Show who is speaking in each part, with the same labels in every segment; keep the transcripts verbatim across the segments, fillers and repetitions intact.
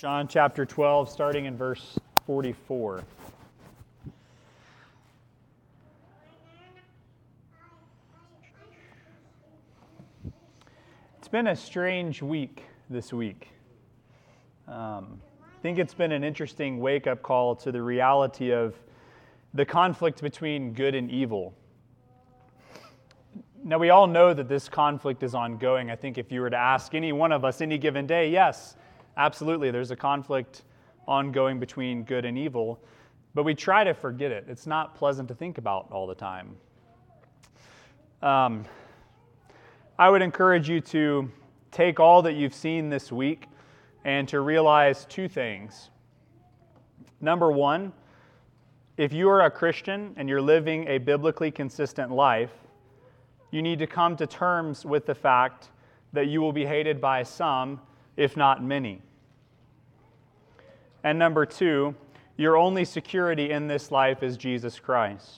Speaker 1: John chapter twelve, starting in verse forty-four. It's been a strange week this week. Um, I think it's been an interesting wake-up call to the reality of the conflict between good and evil. Now, we all know that this conflict is ongoing. I think if you were to ask any one of us any given day, yes, absolutely, there's a conflict ongoing between good and evil, but we try to forget it. It's not pleasant to think about all the time. Um, I would encourage you to take all that you've seen this week and to realize two things. Number one, if you are a Christian and you're living a biblically consistent life, you need to come to terms with the fact that you will be hated by some, if not many. And number two, your only security in this life is Jesus Christ.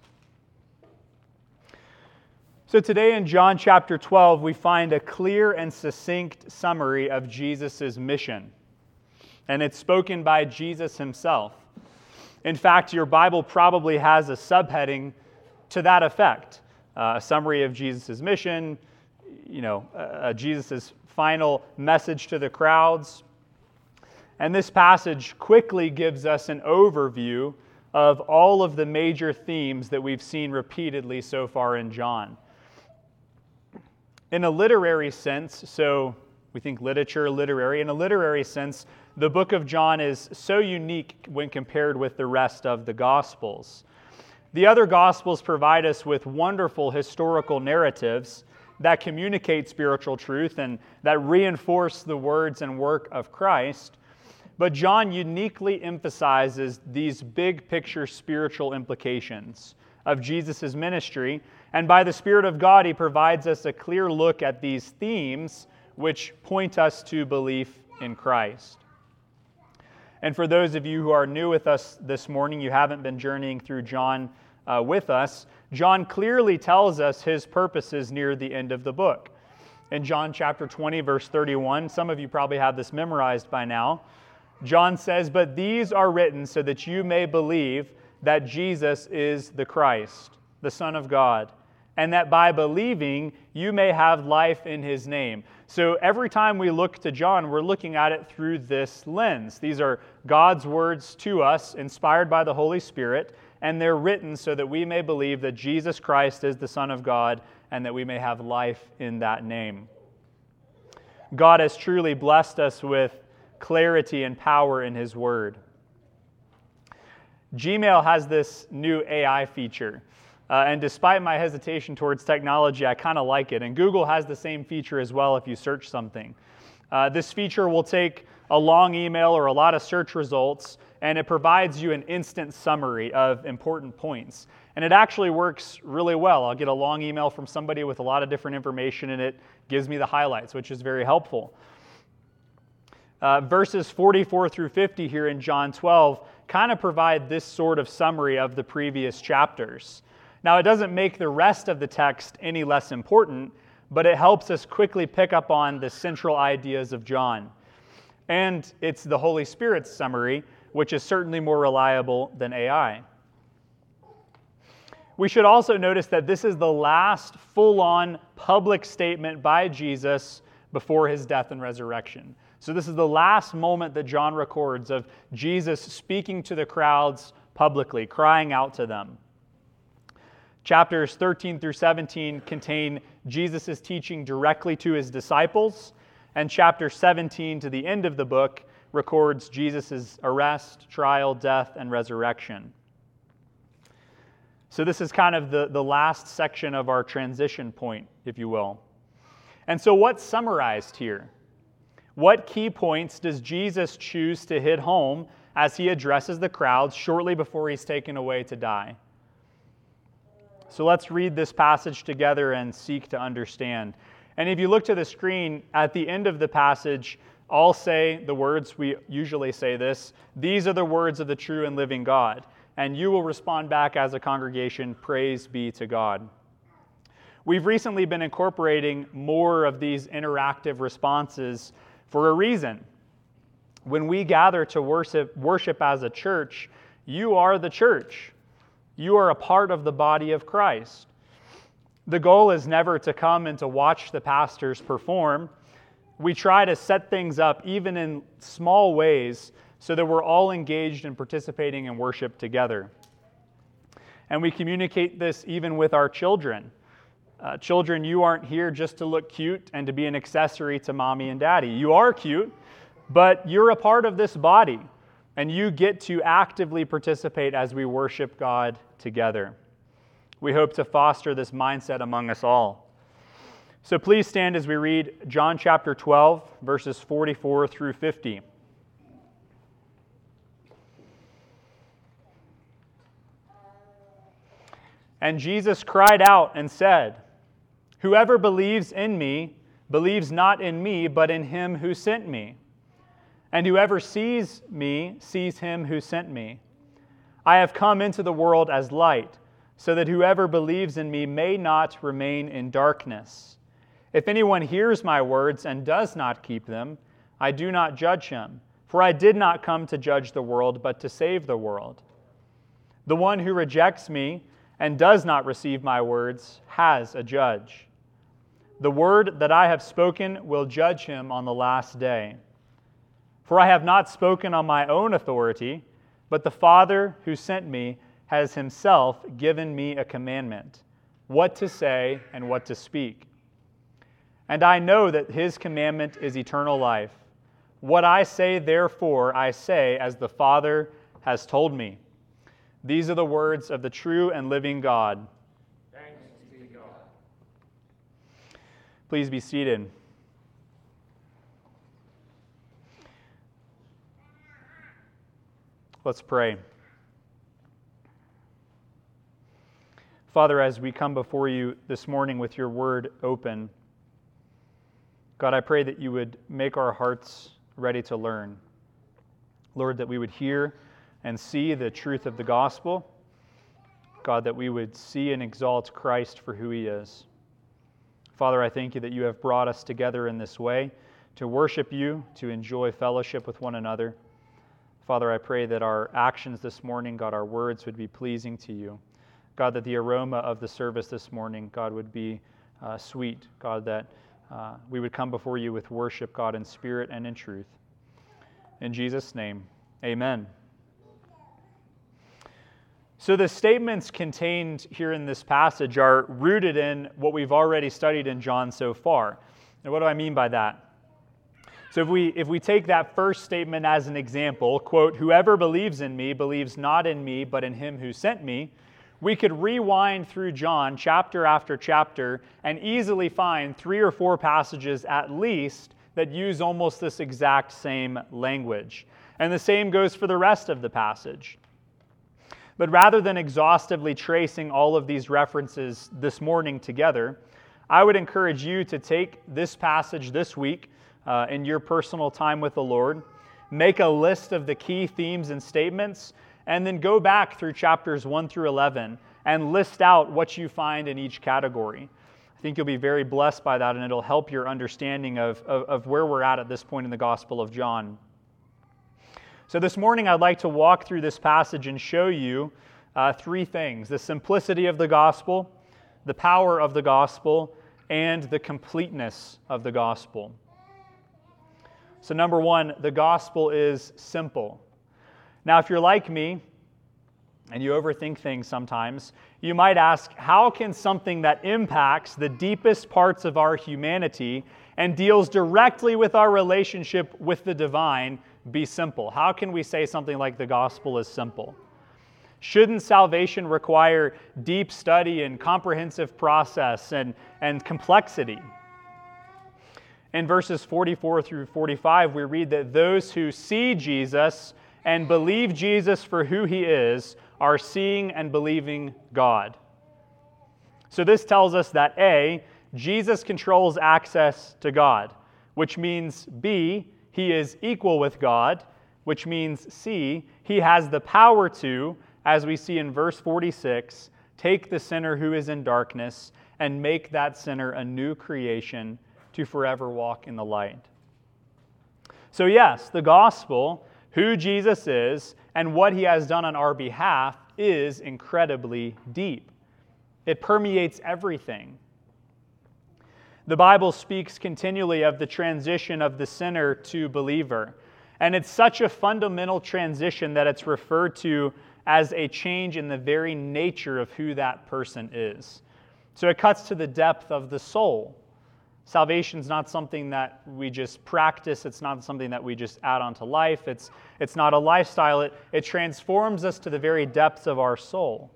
Speaker 1: So today in John chapter twelve, we find a clear and succinct summary of Jesus' mission. And it's spoken by Jesus himself. In fact, your Bible probably has a subheading to that effect. Uh, a summary of Jesus' mission, you know, uh, Jesus' final message to the crowds. And this passage quickly gives us an overview of all of the major themes that we've seen repeatedly so far in John. In a literary sense, so we think literature, literary, in a literary sense, the book of John is so unique when compared with the rest of the Gospels. The other Gospels provide us with wonderful historical narratives that communicate spiritual truth and that reinforce the words and work of Christ. But John uniquely emphasizes these big picture spiritual implications of Jesus' ministry, and by the Spirit of God, he provides us a clear look at these themes which point us to belief in Christ. And for those of you who are new with us this morning, you haven't been journeying through John uh, with us, John clearly tells us his purposes near the end of the book. In John chapter twenty, verse thirty-one, some of you probably have this memorized by now, John says, "But these are written so that you may believe that Jesus is the Christ, the Son of God, and that by believing you may have life in his name." So every time we look to John, we're looking at it through this lens. These are God's words to us, inspired by the Holy Spirit, and they're written so that we may believe that Jesus Christ is the Son of God and that we may have life in that name. God has truly blessed us with clarity and power in his word. Gmail has this new A I feature. Uh, and despite my hesitation towards technology, I kind of like it. And Google has the same feature as well if you search something. Uh, this feature will take a long email or a lot of search results, and it provides you an instant summary of important points. And it actually works really well. I'll get a long email from somebody with a lot of different information, and it gives me the highlights, which is very helpful. Uh, verses forty-four through fifty here in John twelve kind of provide this sort of summary of the previous chapters. Now, it doesn't make the rest of the text any less important, but it helps us quickly pick up on the central ideas of John. And it's the Holy Spirit's summary, which is certainly more reliable than A I. We should also notice that this is the last full-on public statement by Jesus before his death and resurrection. So this is the last moment that John records of Jesus speaking to the crowds publicly, crying out to them. Chapters thirteen through seventeen contain Jesus' teaching directly to his disciples, and chapter seventeen to the end of the book records Jesus' arrest, trial, death, and resurrection. So this is kind of the, the last section of our transition point, if you will. And so what's summarized here? What key points does Jesus choose to hit home as he addresses the crowds shortly before he's taken away to die? So let's read this passage together and seek to understand. And if you look to the screen, at the end of the passage, I'll say the words, we usually say this, "These are the words of the true and living God." And you will respond back as a congregation, "Praise be to God." We've recently been incorporating more of these interactive responses for a reason. When we gather to worship, worship as a church, you are the church. You are a part of the body of Christ. The goal is never to come and to watch the pastors perform. We try to set things up, even in small ways, so that we're all engaged in participating in worship together. And we communicate this even with our children. Uh, children, you aren't here just to look cute and to be an accessory to mommy and daddy. You are cute, but you're a part of this body, and you get to actively participate as we worship God together. We hope to foster this mindset among us all. So please stand as we read John chapter twelve, verses forty-four through fifty. And Jesus cried out and said, "Whoever believes in me believes not in me, but in him who sent me. And whoever sees me sees him who sent me. I have come into the world as light, so that whoever believes in me may not remain in darkness. If anyone hears my words and does not keep them, I do not judge him, for I did not come to judge the world, but to save the world. The one who rejects me and does not receive my words has a judge. The word that I have spoken will judge him on the last day. For I have not spoken on my own authority, but the Father who sent me has himself given me a commandment, what to say and what to speak. And I know that his commandment is eternal life. What I say, therefore, I say as the Father has told me." These are the words of the true and living God.
Speaker 2: Thanks be to God.
Speaker 1: Please be seated. Let's pray. Father, as we come before you this morning with your word open, God, I pray that you would make our hearts ready to learn. Lord, that we would hear and see the truth of the gospel. God, that we would see and exalt Christ for who he is. Father, I thank you that you have brought us together in this way to worship you, to enjoy fellowship with one another. Father, I pray that our actions this morning, God, our words would be pleasing to you. God, that the aroma of the service this morning, God, would be uh, sweet. God, that uh, we would come before you with worship, God, in spirit and in truth. In Jesus' name, amen. So the statements contained here in this passage are rooted in what we've already studied in John so far. And what do I mean by that? So if we if we take that first statement as an example, quote, "Whoever believes in me believes not in me, but in him who sent me," we could rewind through John chapter after chapter and easily find three or four passages at least that use almost this exact same language. And the same goes for the rest of the passage. But rather than exhaustively tracing all of these references this morning together, I would encourage you to take this passage this week uh, in your personal time with the Lord, make a list of the key themes and statements, and then go back through chapters one through eleven and list out what you find in each category. I think you'll be very blessed by that, and it'll help your understanding of, of, of where we're at at this point in the Gospel of John. So this morning I'd like to walk through this passage and show you uh, three things: the simplicity of the gospel, the power of the gospel, and the completeness of the gospel. So number one, the gospel is simple. Now, if you're like me, and you overthink things sometimes, you might ask, how can something that impacts the deepest parts of our humanity and deals directly with our relationship with the divine be simple? How can we say something like the gospel is simple? Shouldn't salvation require deep study and comprehensive process and, and complexity? In verses forty-four through forty-five, we read that those who see Jesus and believe Jesus for who he is are seeing and believing God. So this tells us that A, Jesus controls access to God, which means B, he is equal with God, which means C, he has the power to, as we see in verse forty-six, take the sinner who is in darkness and make that sinner a new creation to forever walk in the light. So yes, the gospel, who Jesus is, and what he has done on our behalf is incredibly deep. It permeates everything. The Bible speaks continually of the transition of the sinner to believer. And it's such a fundamental transition that it's referred to as a change in the very nature of who that person is. So it cuts to the depth of the soul. Salvation is not something that we just practice. It's not something that we just add on to life. It's, it's not a lifestyle. It, it transforms us to the very depths of our soul.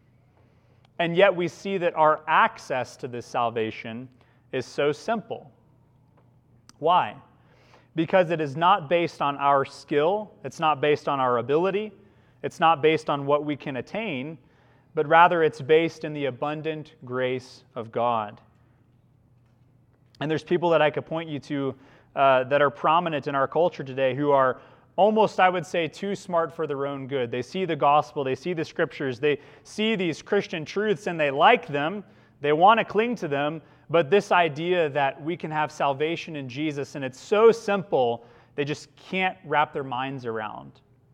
Speaker 1: And yet we see that our access to this salvation is so simple. Why? Because it is not based on our skill. It's not based on our ability. It's not based on what we can attain, but rather it's based in the abundant grace of God. And there's people that I could point you to uh, that are prominent in our culture today who are almost, I would say, too smart for their own good. They see the gospel, they see the scriptures, they see these Christian truths and they like them, they want to cling to them, but this idea that we can have salvation in Jesus and it's so simple, they just can't wrap their minds around.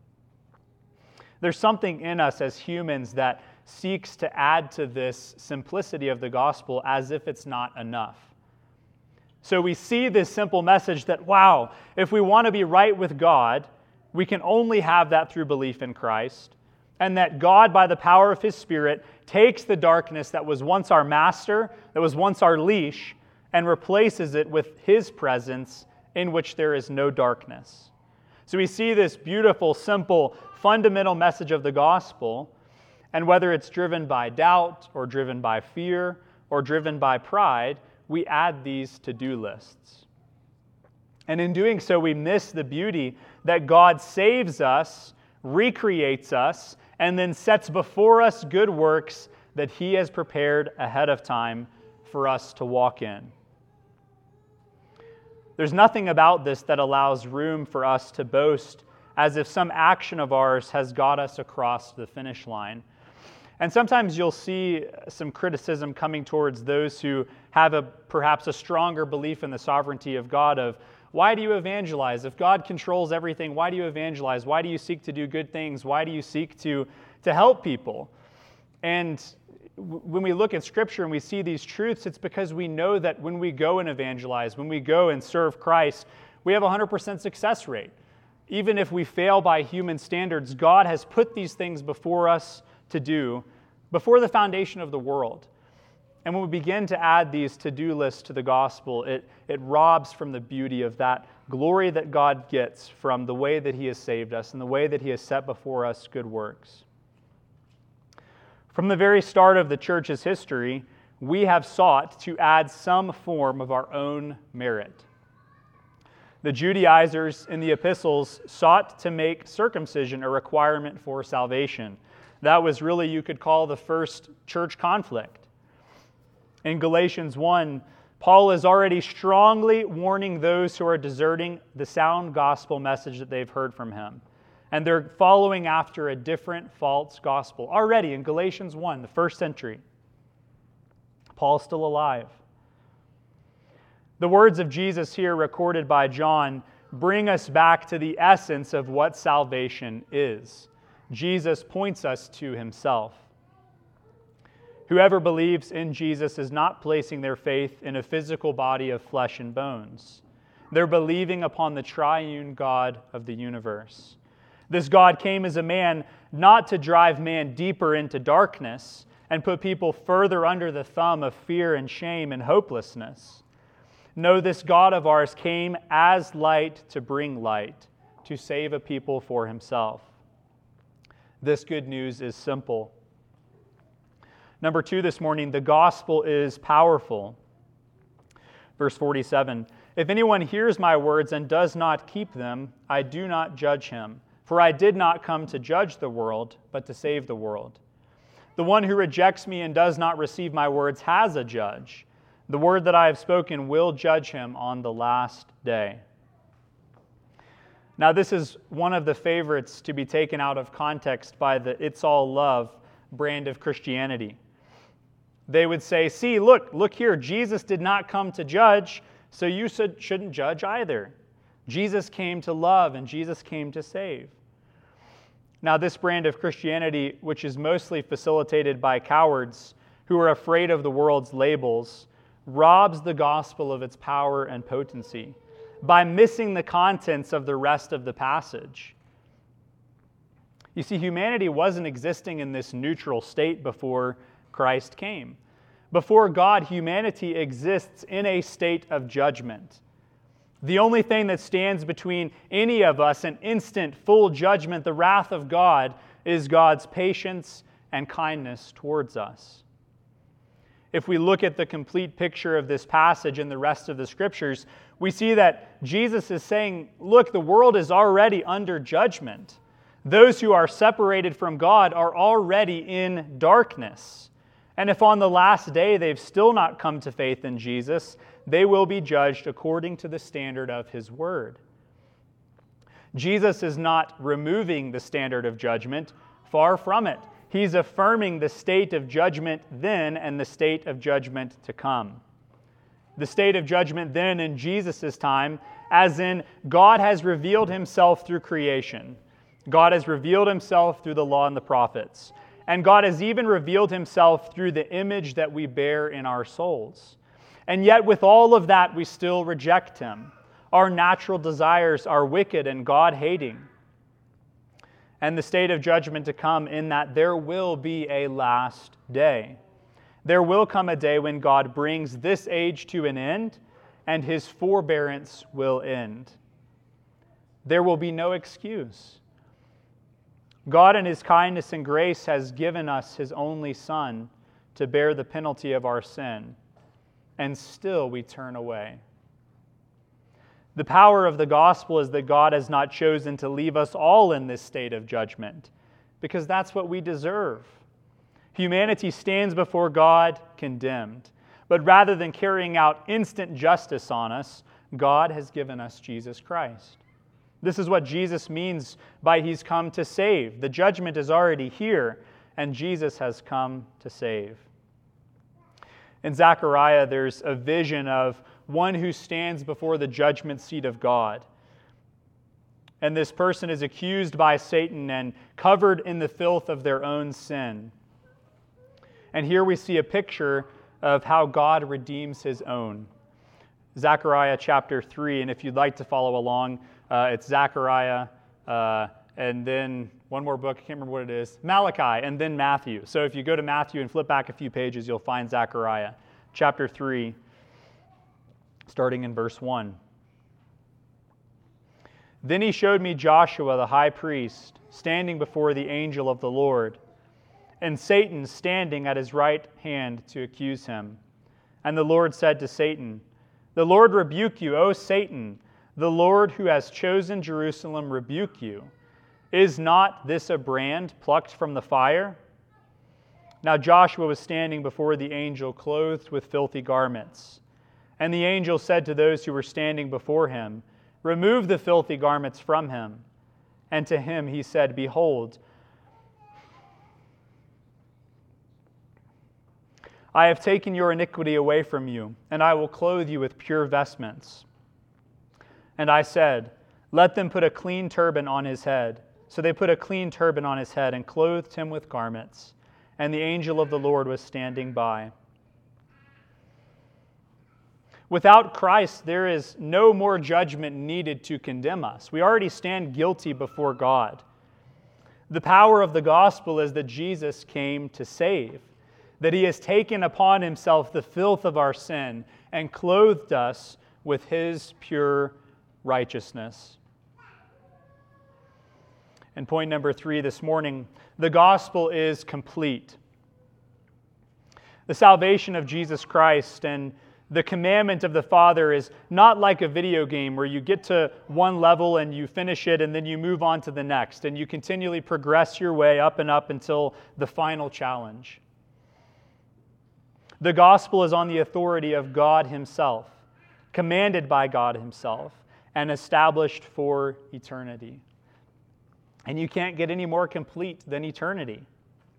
Speaker 1: There's something in us as humans that seeks to add to this simplicity of the gospel as if it's not enough. So we see this simple message that, wow, if we want to be right with God, we can only have that through belief in Christ, and that God, by the power of His Spirit, takes the darkness that was once our master, that was once our leash, and replaces it with His presence in which there is no darkness. So we see this beautiful, simple, fundamental message of the gospel, and whether it's driven by doubt or driven by fear or driven by pride, we add these to-do lists. And in doing so, we miss the beauty that God saves us, recreates us, and then sets before us good works that He has prepared ahead of time for us to walk in. There's nothing about this that allows room for us to boast as if some action of ours has got us across the finish line. And sometimes you'll see some criticism coming towards those who have a perhaps a stronger belief in the sovereignty of God of, why do you evangelize? If God controls everything, why do you evangelize? Why do you seek to do good things? Why do you seek to, to help people? And when we look at Scripture and we see these truths, it's because we know that when we go and evangelize, when we go and serve Christ, we have a one hundred percent success rate. Even if we fail by human standards, God has put these things before us to do before the foundation of the world. And when we begin to add these to-do lists to the gospel, it, it robs from the beauty of that glory that God gets from the way that He has saved us and the way that He has set before us good works. From the very start of the church's history, we have sought to add some form of our own merit. The Judaizers in the epistles sought to make circumcision a requirement for salvation. That was really, you could call, the first church conflict. In Galatians one, Paul is already strongly warning those who are deserting the sound gospel message that they've heard from him. And they're following after a different false gospel. Already in Galatians one, the first century, Paul's still alive. The words of Jesus here recorded by John bring us back to the essence of what salvation is. Jesus points us to Himself. Whoever believes in Jesus is not placing their faith in a physical body of flesh and bones. They're believing upon the triune God of the universe. This God came as a man not to drive man deeper into darkness and put people further under the thumb of fear and shame and hopelessness. No, this God of ours came as light to bring light, to save a people for Himself. This good news is simple. Number two this morning, the gospel is powerful. Verse forty-seven, if anyone hears my words and does not keep them, I do not judge him. For I did not come to judge the world, but to save the world. The one who rejects me and does not receive my words has a judge. The word that I have spoken will judge him on the last day. Now, this is one of the favorites to be taken out of context by the It's All Love brand of Christianity. They would say, see, look, look here, Jesus did not come to judge, so you shouldn't judge either. Jesus came to love, and Jesus came to save. Now, this brand of Christianity, which is mostly facilitated by cowards who are afraid of the world's labels, robs the gospel of its power and potency by missing the contents of the rest of the passage. You see, humanity wasn't existing in this neutral state before Christ came. Before God, humanity exists in a state of judgment. The only thing that stands between any of us and instant, full judgment, the wrath of God, is God's patience and kindness towards us. If we look at the complete picture of this passage and the rest of the Scriptures, we see that Jesus is saying, look, the world is already under judgment. Those who are separated from God are already in darkness. And if on the last day they've still not come to faith in Jesus, they will be judged according to the standard of His Word. Jesus is not removing the standard of judgment. Far from it. He's affirming the state of judgment then and the state of judgment to come. The state of judgment then in Jesus' time, as in God has revealed Himself through creation. God has revealed Himself through the law and the prophets. And God has even revealed Himself through the image that we bear in our souls. And yet with all of that, we still reject Him. Our natural desires are wicked and God-hating. And the state of judgment to come in that there will be a last day. There will come a day when God brings this age to an end and His forbearance will end. There will be no excuse. God in His kindness and grace has given us His only Son to bear the penalty of our sin, and still we turn away. The power of the gospel is that God has not chosen to leave us all in this state of judgment, because that's what we deserve. Humanity stands before God condemned, but rather than carrying out instant justice on us, God has given us Jesus Christ. This is what Jesus means by He's come to save. The judgment is already here, and Jesus has come to save. In Zechariah, there's a vision of one who stands before the judgment seat of God. And this person is accused by Satan and covered in the filth of their own sin. And here we see a picture of how God redeems His own. Zechariah chapter three, and if you'd like to follow along, uh, it's Zechariah, uh, and then one more book, I can't remember what it is, Malachi, and then Matthew. So if you go to Matthew and flip back a few pages, you'll find Zechariah chapter three, starting in verse one. Then he showed me Joshua the high priest, standing before the angel of the Lord, and Satan standing at his right hand to accuse him. And the Lord said to Satan, "The Lord rebuke you, O Satan. The Lord who has chosen Jerusalem rebuke you. Is not this a brand plucked from the fire?" Now Joshua was standing before the angel, clothed with filthy garments. And the angel said to those who were standing before him, "Remove the filthy garments from him." And to him he said, "Behold, I have taken your iniquity away from you, and I will clothe you with pure vestments." And I said, "Let them put a clean turban on his head." So they put a clean turban on his head and clothed him with garments. And the angel of the Lord was standing by. Without Christ, there is no more judgment needed to condemn us. We already stand guilty before God. The power of the gospel is that Jesus came to save, that He has taken upon Himself the filth of our sin and clothed us with His pure righteousness. And point number three this morning, the gospel is complete. The salvation of Jesus Christ and the commandment of the Father is not like a video game where you get to one level and you finish it and then you move on to the next and you continually progress your way up and up until the final challenge. The gospel is on the authority of God Himself, commanded by God Himself, and established for eternity. And you can't get any more complete than eternity.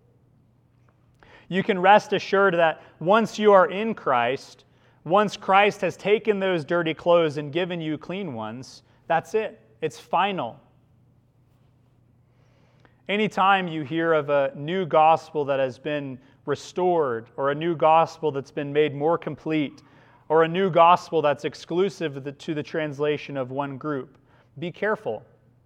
Speaker 1: You can rest assured that once you are in Christ, once Christ has taken those dirty clothes and given you clean ones, That's it. It's final. Anytime you hear of a new gospel that has been restored, or a new gospel that's been made more complete, or a new gospel that's exclusive to the, to the translation of one group, be careful.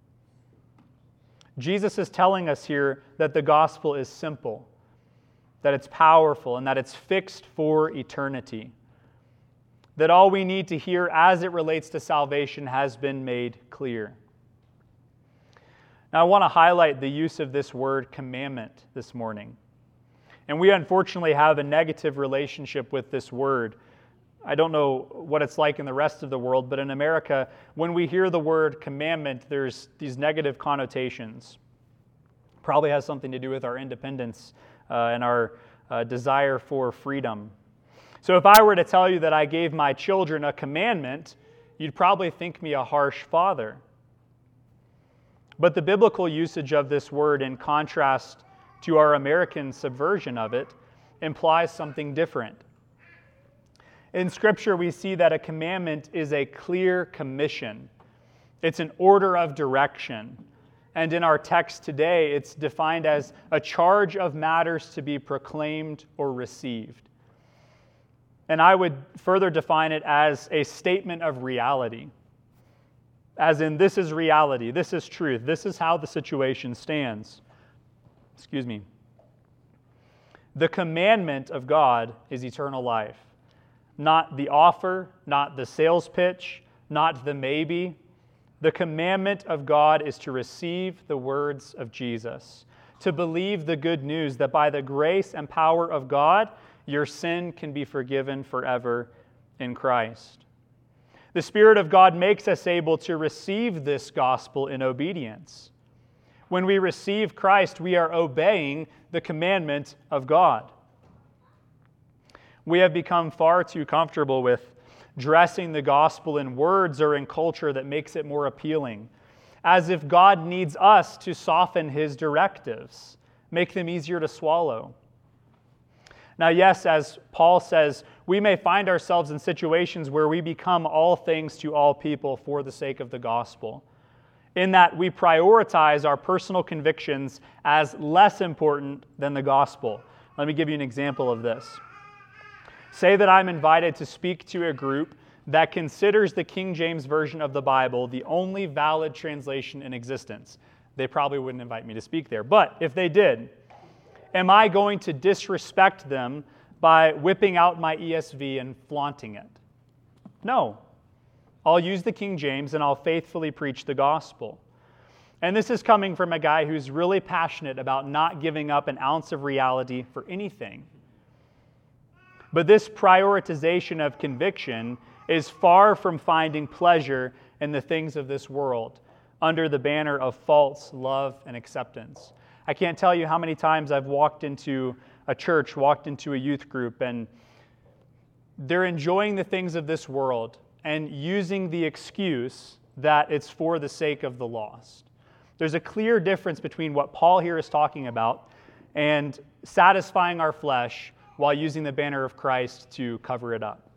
Speaker 1: Jesus is telling us here that the gospel is simple, that it's powerful, and that it's fixed for eternity. That all we need to hear as it relates to salvation has been made clear. Now, I want to highlight the use of this word commandment this morning. And we unfortunately have a negative relationship with this word. I don't know what it's like in the rest of the world, but in America, when we hear the word commandment, there's these negative connotations. Probably has something to do with our independence uh, and our uh, desire for freedom. So if I were to tell you that I gave my children a commandment, you'd probably think me a harsh father. But the biblical usage of this word, in contrast to our American subversion of it, implies something different. In Scripture, we see that a commandment is a clear commission. It's an order of direction. And in our text today, it's defined as a charge of matters to be proclaimed or received. And I would further define it as a statement of reality. As in, this is reality, this is truth, this is how the situation stands. Excuse me. The commandment of God is eternal life. Not the offer, not the sales pitch, not the maybe. The commandment of God is to receive the words of Jesus, to believe the good news that by the grace and power of God, your sin can be forgiven forever in Christ. The Spirit of God makes us able to receive this gospel in obedience. When we receive Christ, we are obeying the commandment of God. We have become far too comfortable with dressing the gospel in words or in culture that makes it more appealing, as if God needs us to soften His directives, make them easier to swallow. Now, yes, as Paul says, we may find ourselves in situations where we become all things to all people for the sake of the gospel, in that we prioritize our personal convictions as less important than the gospel. Let me give you an example of this. Say that I'm invited to speak to a group that considers the King James Version of the Bible the only valid translation in existence. They probably wouldn't invite me to speak there, but if they did, am I going to disrespect them by whipping out my E S V and flaunting it? No. I'll use the King James and I'll faithfully preach the gospel. And this is coming from a guy who's really passionate about not giving up an ounce of reality for anything. But this prioritization of conviction is far from finding pleasure in the things of this world under the banner of false love and acceptance. I can't tell you how many times I've walked into a church, walked into a youth group, and they're enjoying the things of this world and using the excuse that it's for the sake of the lost. There's a clear difference between what Paul here is talking about and satisfying our flesh while using the banner of Christ to cover it up.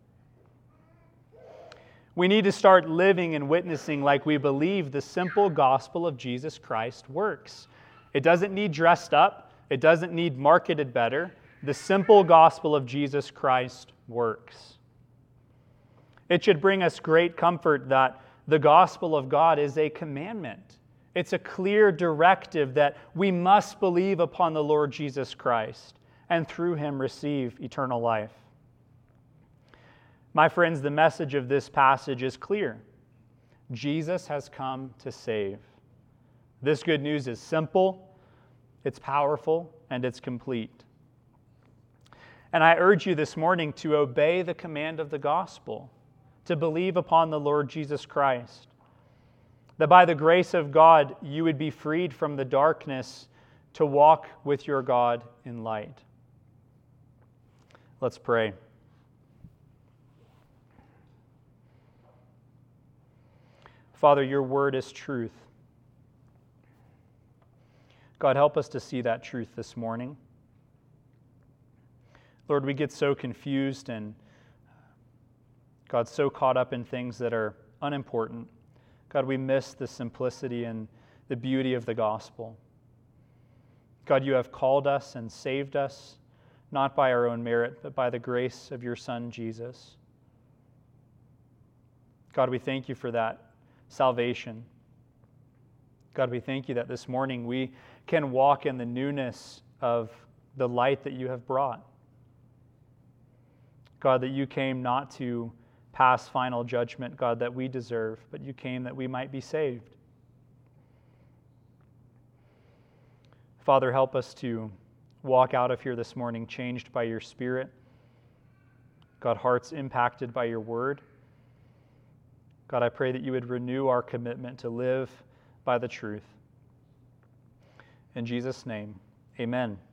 Speaker 1: We need to start living and witnessing like we believe the simple gospel of Jesus Christ works. It doesn't need dressed up. It doesn't need marketed better. The simple gospel of Jesus Christ works. It should bring us great comfort that the gospel of God is a commandment. It's a clear directive that we must believe upon the Lord Jesus Christ and through Him receive eternal life. My friends, the message of this passage is clear. Jesus has come to save. This good news is simple, it's powerful, and it's complete. And I urge you this morning to obey the command of the gospel, to believe upon the Lord Jesus Christ, that by the grace of God you would be freed from the darkness to walk with your God in light. Let's pray. Father, your word is truth. God, help us to see that truth this morning. Lord, we get so confused and, God, so caught up in things that are unimportant God, we miss the simplicity and the beauty of the gospel. God, you have called us and saved us, not by our own merit, but by the grace of your Son, Jesus. God, we thank you for that salvation. God, we thank you that this morning we can walk in the newness of the light that you have brought. God, that you came not to pass final judgment, God, that we deserve, but you came that we might be saved. Father, help us to walk out of here this morning changed by your Spirit. God, hearts impacted by your word. God, I pray that you would renew our commitment to live by the truth. In Jesus' name, amen.